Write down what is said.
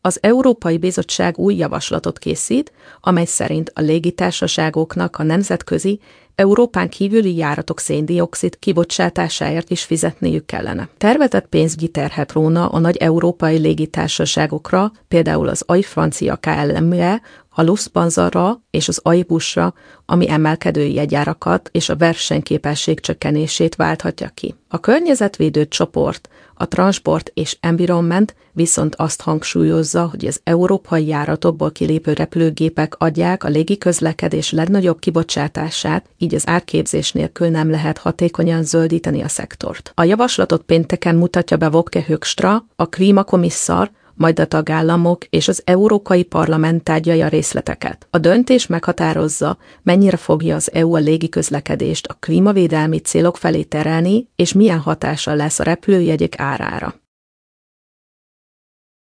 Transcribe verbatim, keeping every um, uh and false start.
Az Európai Bizottság új javaslatot készít, amely szerint a légitársaságoknak a nemzetközi, Európán kívüli járatok szén-dioxid kibocsátásáért is fizetniük kellene. Tervezett pénzügyi terhet róna a nagy európai légitársaságokra, például az á i francia ká el em-re, a Lufthansa-ra és az Airbusra, ami emelkedő jegyárakat és a versenyképesség csökkenését válthatja ki. A környezetvédő csoport, a Transport és Environment viszont azt hangsúlyozza, hogy az európai járatokból kilépő repülőgépek adják a légiközlekedés legnagyobb kibocsátását, így az árképzés nélkül nem lehet hatékonyan zöldíteni a szektort. A javaslatot pénteken mutatja be Wopke Hoekstra, a klímakomisszar, majd a tagállamok és az Európai Parlament tárgyalja a részleteket. A döntés meghatározza, mennyire fogja az é u a légiközlekedést a klímavédelmi célok felé terelni, és milyen hatással lesz a repülőjegyek árára.